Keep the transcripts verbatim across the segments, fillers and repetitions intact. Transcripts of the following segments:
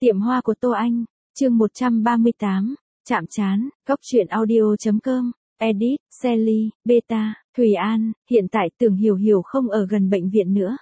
Tiệm hoa của Tô Anh, chương một trăm ba mươi tám, chạm trán, góc truyện audio.com, edit, Sally, Beta, Thùy An, hiện tại Tưởng Hiểu Hiểu không ở gần bệnh viện nữa.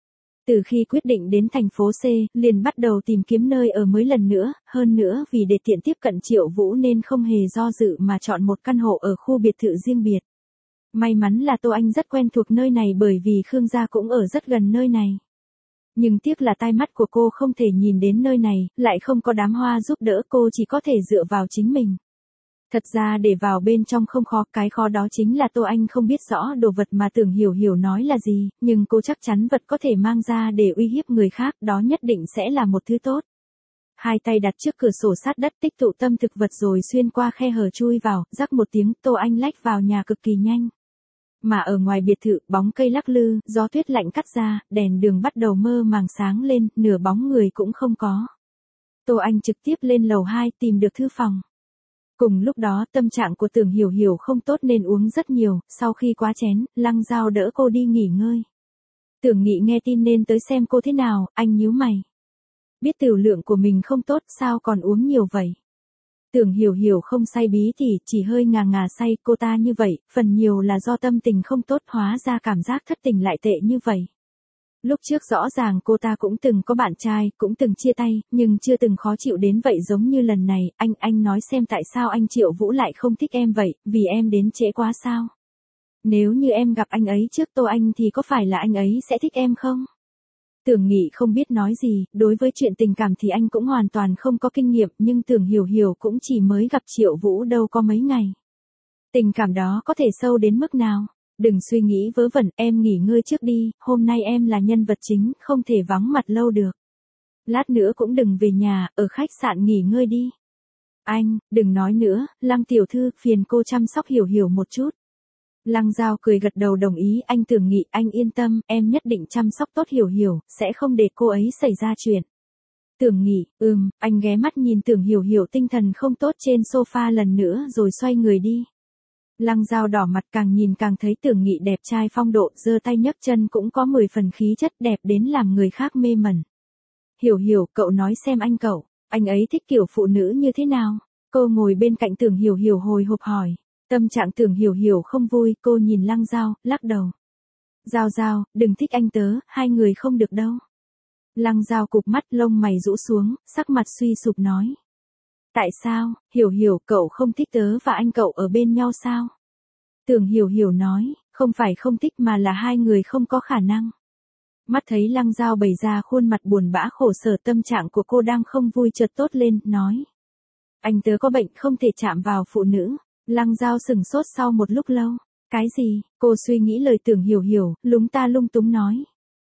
Từ khi quyết định đến thành phố C, liền bắt đầu tìm kiếm nơi ở mới lần nữa, hơn nữa vì để tiện tiếp cận Triệu Vũ nên không hề do dự mà chọn một căn hộ ở khu biệt thự riêng biệt. May mắn là Tô Anh rất quen thuộc nơi này bởi vì Khương gia cũng ở rất gần nơi này. Nhưng tiếc là tai mắt của cô không thể nhìn đến nơi này, lại không có đám hoa giúp đỡ cô chỉ có thể dựa vào chính mình. Thật ra để vào bên trong không khó, cái khó đó chính là Tô Anh không biết rõ đồ vật mà Tưởng Hiểu Hiểu nói là gì, nhưng cô chắc chắn vật có thể mang ra để uy hiếp người khác, đó nhất định sẽ là một thứ tốt. Hai tay đặt trước cửa sổ sát đất tích tụ tâm thực vật rồi xuyên qua khe hở chui vào, rắc một tiếng, Tô Anh lách vào nhà cực kỳ nhanh. Mà ở ngoài biệt thự, bóng cây lắc lư, gió tuyết lạnh cắt ra, đèn đường bắt đầu mơ màng sáng lên, nửa bóng người cũng không có. Tô Anh trực tiếp lên lầu hai tìm được thư phòng. Cùng lúc đó tâm trạng của Tưởng Hiểu Hiểu không tốt nên uống rất nhiều, sau khi quá chén, Lăng Giao đỡ cô đi nghỉ ngơi. Tưởng Nghị nghe tin nên tới xem cô thế nào, anh nhíu mày. Biết tiểu lượng của mình không tốt sao còn uống nhiều vậy? Tưởng Hiểu Hiểu không say bí thì chỉ hơi ngà ngà say, cô ta như vậy, phần nhiều là do tâm tình không tốt, hóa ra cảm giác thất tình lại tệ như vậy. Lúc trước rõ ràng cô ta cũng từng có bạn trai, cũng từng chia tay, nhưng chưa từng khó chịu đến vậy giống như lần này. Anh, anh nói xem tại sao anh Triệu Vũ lại không thích em vậy, vì em đến trễ quá sao? Nếu như em gặp anh ấy trước Tô Anh thì có phải là anh ấy sẽ thích em không? Tưởng Nghị không biết nói gì, đối với chuyện tình cảm thì anh cũng hoàn toàn không có kinh nghiệm, nhưng Tưởng Hiểu Hiểu cũng chỉ mới gặp Triệu Vũ đâu có mấy ngày. Tình cảm đó có thể sâu đến mức nào? Đừng suy nghĩ vớ vẩn, em nghỉ ngơi trước đi, hôm nay em là nhân vật chính, không thể vắng mặt lâu được. Lát nữa cũng đừng về nhà, ở khách sạn nghỉ ngơi đi. Anh, đừng nói nữa, Lăng tiểu thư, phiền cô chăm sóc Hiểu Hiểu một chút. Lăng Giao cười gật đầu đồng ý, anh Tưởng Nghị, anh yên tâm, em nhất định chăm sóc tốt Hiểu Hiểu, sẽ không để cô ấy xảy ra chuyện. Tưởng Nghị, ừm, anh ghé mắt nhìn Tưởng Hiểu Hiểu tinh thần không tốt trên sofa lần nữa rồi xoay người đi. Lăng Giao đỏ mặt, càng nhìn càng thấy Tưởng Nghị đẹp trai phong độ, giơ tay nhấc chân cũng có mười phần khí chất, đẹp đến làm người khác mê mẩn. Hiểu Hiểu, cậu nói xem anh cậu, anh ấy thích kiểu phụ nữ như thế nào? Cô ngồi bên cạnh Tưởng Hiểu Hiểu hồi hộp hỏi. Tâm trạng Tưởng Hiểu Hiểu không vui, cô nhìn Lăng Giao, lắc đầu. Giao Giao, đừng thích anh tớ, hai người không được đâu. Lăng Giao cụp mắt, lông mày rũ xuống, sắc mặt suy sụp nói. Tại sao, Hiểu Hiểu, cậu không thích tớ và anh cậu ở bên nhau sao? Tưởng Hiểu Hiểu nói, không phải không thích mà là hai người không có khả năng. Mắt thấy Lăng Giao bày ra khuôn mặt buồn bã khổ sở, tâm trạng của cô đang không vui chợt tốt lên, nói. Anh tớ có bệnh không thể chạm vào phụ nữ. Lăng Giao sừng sốt sau một lúc lâu. Cái gì? Cô suy nghĩ lời Tưởng Hiểu Hiểu, lúng ta lung túng nói.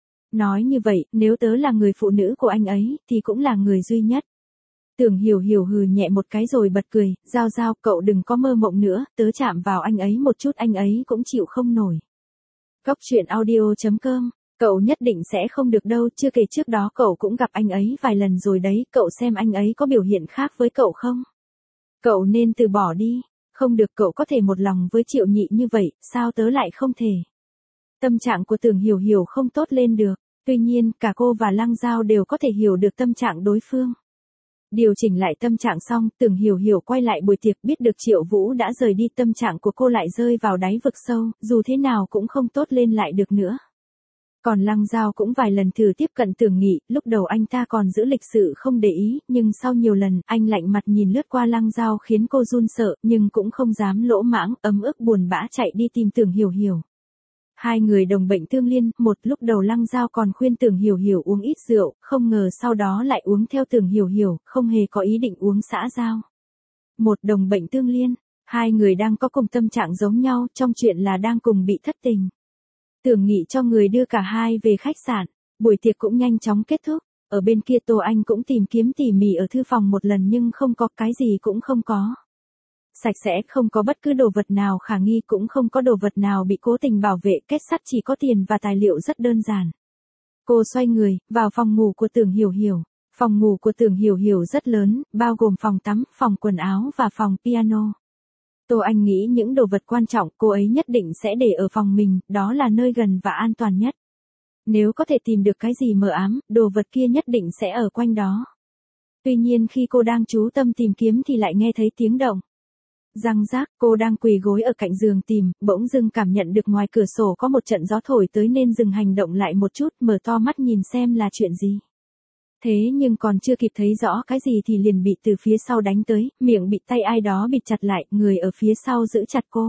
Nói như vậy, nếu tớ là người phụ nữ của anh ấy, thì cũng là người duy nhất. Tưởng Hiểu Hiểu hừ nhẹ một cái rồi bật cười, Giao Giao, cậu đừng có mơ mộng nữa, tớ chạm vào anh ấy một chút anh ấy cũng chịu không nổi. Góc truyện audio.com, cậu nhất định sẽ không được đâu, chưa kể trước đó cậu cũng gặp anh ấy vài lần rồi đấy, cậu xem anh ấy có biểu hiện khác với cậu không? Cậu nên từ bỏ đi. Không được, cậu có thể một lòng với Triệu Nhị như vậy, sao tớ lại không thể? Tâm trạng của Tưởng Hiểu Hiểu không tốt lên được, tuy nhiên cả cô và Lăng Giao đều có thể hiểu được tâm trạng đối phương. Điều chỉnh lại tâm trạng xong, Tưởng Hiểu Hiểu quay lại buổi tiệc, biết được Triệu Vũ đã rời đi, tâm trạng của cô lại rơi vào đáy vực sâu, dù thế nào cũng không tốt lên lại được nữa. Còn Lăng Giao cũng vài lần thử tiếp cận Tưởng Nghị, lúc đầu anh ta còn giữ lịch sự không để ý, nhưng sau nhiều lần, anh lạnh mặt nhìn lướt qua Lăng Giao khiến cô run sợ, nhưng cũng không dám lỗ mãng, ấm ức buồn bã chạy đi tìm Tưởng Hiểu Hiểu. Hai người đồng bệnh tương liên, một lúc đầu Lăng Giao còn khuyên Tưởng Hiểu Hiểu uống ít rượu, không ngờ sau đó lại uống theo Tưởng Hiểu Hiểu, không hề có ý định uống xã giao. Một đồng bệnh tương liên, hai người đang có cùng tâm trạng giống nhau, trong chuyện là đang cùng bị thất tình. Tưởng Nghị cho người đưa cả hai về khách sạn, buổi tiệc cũng nhanh chóng kết thúc, ở bên kia Tô Anh cũng tìm kiếm tỉ mỉ ở thư phòng một lần nhưng không có, cái gì cũng không có. Sạch sẽ, không có bất cứ đồ vật nào khả nghi, cũng không có đồ vật nào bị cố tình bảo vệ, kết sắt chỉ có tiền và tài liệu rất đơn giản. Cô xoay người, vào phòng ngủ của Tưởng Hiểu Hiểu. Phòng ngủ của Tưởng Hiểu Hiểu rất lớn, bao gồm phòng tắm, phòng quần áo và phòng piano. Tô Anh nghĩ những đồ vật quan trọng cô ấy nhất định sẽ để ở phòng mình, đó là nơi gần và an toàn nhất. Nếu có thể tìm được cái gì mờ ám, đồ vật kia nhất định sẽ ở quanh đó. Tuy nhiên khi cô đang chú tâm tìm kiếm thì lại nghe thấy tiếng động. Răng rác, cô đang quỳ gối ở cạnh giường tìm, bỗng dưng cảm nhận được ngoài cửa sổ có một trận gió thổi tới nên dừng hành động lại một chút, mở to mắt nhìn xem là chuyện gì. Thế nhưng còn chưa kịp thấy rõ cái gì thì liền bị từ phía sau đánh tới, miệng bị tay ai đó bịt chặt lại, người ở phía sau giữ chặt cô.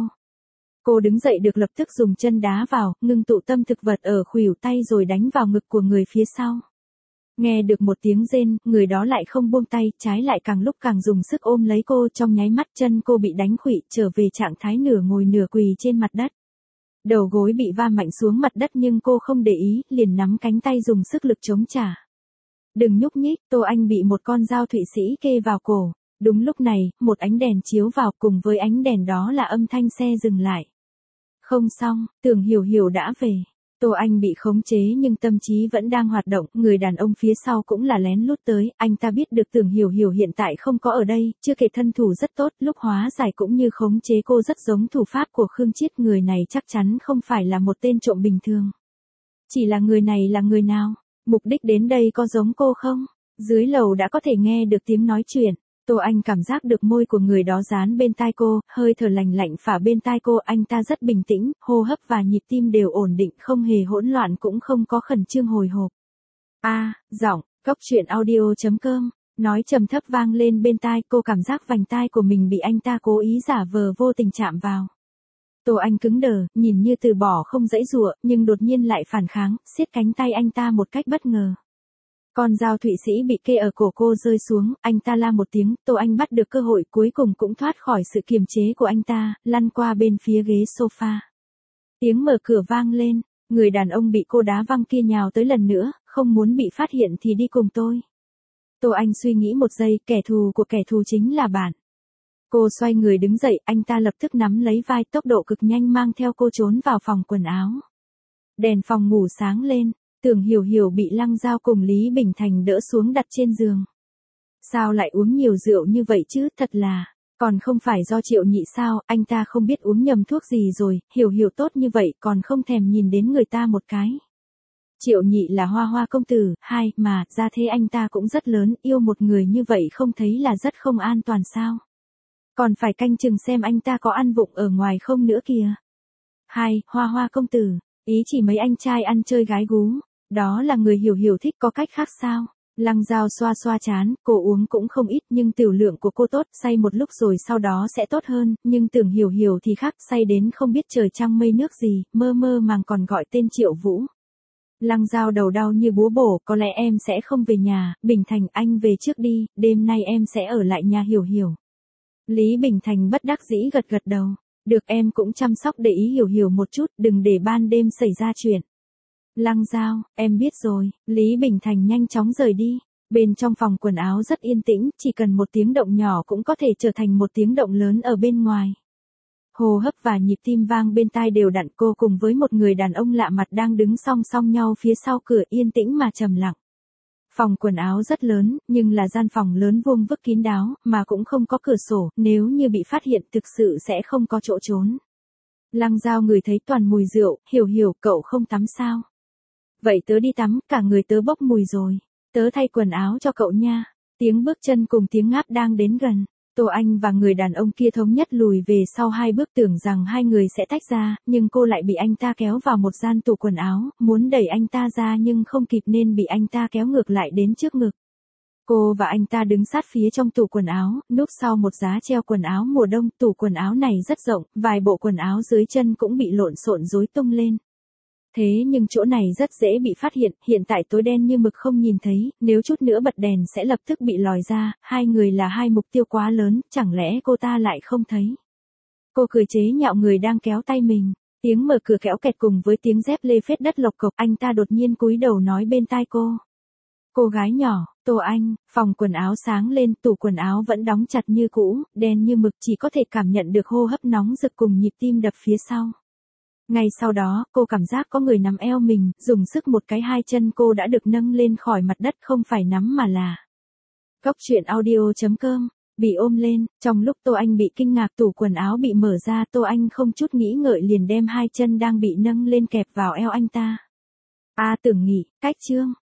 Cô đứng dậy được lập tức dùng chân đá vào, ngưng tụ tâm thực vật ở khuỷu tay rồi đánh vào ngực của người phía sau. Nghe được một tiếng rên, người đó lại không buông tay, trái lại càng lúc càng dùng sức ôm lấy cô, trong nháy mắt chân cô bị đánh khuỵu, trở về trạng thái nửa ngồi nửa quỳ trên mặt đất. Đầu gối bị va mạnh xuống mặt đất nhưng cô không để ý, liền nắm cánh tay dùng sức lực chống trả. Đừng nhúc nhích, Tô Anh bị một con dao Thụy Sĩ kê vào cổ. Đúng lúc này, một ánh đèn chiếu vào, cùng với ánh đèn đó là âm thanh xe dừng lại. Không xong, Tưởng Hiểu Hiểu đã về. Tô Anh bị khống chế nhưng tâm trí vẫn đang hoạt động, người đàn ông phía sau cũng là lén lút tới, anh ta biết được Tưởng Hiểu Hiểu hiện tại không có ở đây, chưa kể thân thủ rất tốt, lúc hóa giải cũng như khống chế cô rất giống thủ pháp của Khương Chiết, người này chắc chắn không phải là một tên trộm bình thường. Chỉ là người này là người nào? Mục đích đến đây có giống cô không? Dưới lầu đã có thể nghe được tiếng nói chuyện. Tô Anh cảm giác được môi của người đó dán bên tai cô, hơi thở lạnh lạnh phả bên tai cô, anh ta rất bình tĩnh, hô hấp và nhịp tim đều ổn định, không hề hỗn loạn cũng không có khẩn trương hồi hộp. A, à, giọng, cốc truyện audio chấm com, nói trầm thấp vang lên bên tai, cô cảm giác vành tai của mình bị anh ta cố ý giả vờ vô tình chạm vào. Tô Anh cứng đờ, nhìn như từ bỏ không dãy dụa, nhưng đột nhiên lại phản kháng, siết cánh tay anh ta một cách bất ngờ. Con dao Thụy Sĩ bị kê ở cổ cô rơi xuống, anh ta la một tiếng, Tô Anh bắt được cơ hội cuối cùng cũng thoát khỏi sự kiềm chế của anh ta, lăn qua bên phía ghế sofa. Tiếng mở cửa vang lên, người đàn ông bị cô đá văng kia nhào tới lần nữa, không muốn bị phát hiện thì đi cùng tôi. Tô Anh suy nghĩ một giây, kẻ thù của kẻ thù chính là bạn. Cô xoay người đứng dậy, anh ta lập tức nắm lấy vai, tốc độ cực nhanh mang theo cô trốn vào phòng quần áo. Đèn phòng ngủ sáng lên. Tưởng Hiểu Hiểu bị Lăng Giao cùng Lý Bình Thành đỡ xuống đặt trên giường. Sao lại uống nhiều rượu như vậy chứ, thật là, còn không phải do Triệu Nhị sao, anh ta không biết uống nhầm thuốc gì rồi, Hiểu Hiểu tốt như vậy còn không thèm nhìn đến người ta một cái. Triệu Nhị là Hoa Hoa công tử, hai, mà, ra thế anh ta cũng rất lớn, yêu một người như vậy không thấy là rất không an toàn sao. Còn phải canh chừng xem anh ta có ăn vụng ở ngoài không nữa kìa. Hai, Hoa Hoa công tử, ý chỉ mấy anh trai ăn chơi gái gú. Đó là người Hiểu Hiểu thích, có cách khác sao? Lăng Giao xoa xoa chán, cô uống cũng không ít nhưng tiểu lượng của cô tốt, say một lúc rồi sau đó sẽ tốt hơn, nhưng Tưởng Hiểu Hiểu thì khác, say đến không biết trời trăng mây nước gì, mơ mơ màng còn gọi tên Triệu Vũ. Lăng Giao đầu đau như búa bổ, có lẽ em sẽ không về nhà, Bình Thành anh về trước đi, đêm nay em sẽ ở lại nhà Hiểu Hiểu. Lý Bình Thành bất đắc dĩ gật gật đầu, được em cũng chăm sóc để ý Hiểu Hiểu một chút, đừng để ban đêm xảy ra chuyện. Lăng Giao, em biết rồi, Lý Bình Thành nhanh chóng rời đi. Bên trong phòng quần áo rất yên tĩnh, chỉ cần một tiếng động nhỏ cũng có thể trở thành một tiếng động lớn ở bên ngoài. Hô hấp và nhịp tim vang bên tai đều đặn, cô cùng với một người đàn ông lạ mặt đang đứng song song nhau phía sau cửa, yên tĩnh mà trầm lặng. Phòng quần áo rất lớn, nhưng là gian phòng lớn vuông vức kín đáo, mà cũng không có cửa sổ, nếu như bị phát hiện thực sự sẽ không có chỗ trốn. Lăng Giao ngửi thấy toàn mùi rượu, Hiểu Hiểu, cậu không tắm sao? Vậy tớ đi tắm, cả người tớ bốc mùi rồi. Tớ thay quần áo cho cậu nha. Tiếng bước chân cùng tiếng ngáp đang đến gần. Tô Anh và người đàn ông kia thống nhất lùi về sau hai bước, tưởng rằng hai người sẽ tách ra, nhưng cô lại bị anh ta kéo vào một gian tủ quần áo, muốn đẩy anh ta ra nhưng không kịp nên bị anh ta kéo ngược lại đến trước ngực. Cô và anh ta đứng sát phía trong tủ quần áo, núp sau một giá treo quần áo mùa đông, tủ quần áo này rất rộng, vài bộ quần áo dưới chân cũng bị lộn xộn rối tung lên. Thế nhưng chỗ này rất dễ bị phát hiện, hiện tại tối đen như mực không nhìn thấy, nếu chút nữa bật đèn sẽ lập tức bị lòi ra, hai người là hai mục tiêu quá lớn, chẳng lẽ cô ta lại không thấy. Cô cười chế nhạo người đang kéo tay mình, tiếng mở cửa kéo kẹt cùng với tiếng dép lê phết đất lộc cộc, anh ta đột nhiên cúi đầu nói bên tai cô. Cô gái nhỏ, Tô Anh, phòng quần áo sáng lên, tủ quần áo vẫn đóng chặt như cũ, đen như mực, chỉ có thể cảm nhận được hô hấp nóng rực cùng nhịp tim đập phía sau. Ngay sau đó, cô cảm giác có người nắm eo mình, dùng sức một cái, hai chân cô đã được nâng lên khỏi mặt đất, không phải nắm mà là. Cốc truyện audio chấm com, bị ôm lên, trong lúc Tô Anh bị kinh ngạc, tủ quần áo bị mở ra, Tô Anh không chút nghĩ ngợi liền đem hai chân đang bị nâng lên kẹp vào eo anh ta. A Tưởng Nghị, cách chương.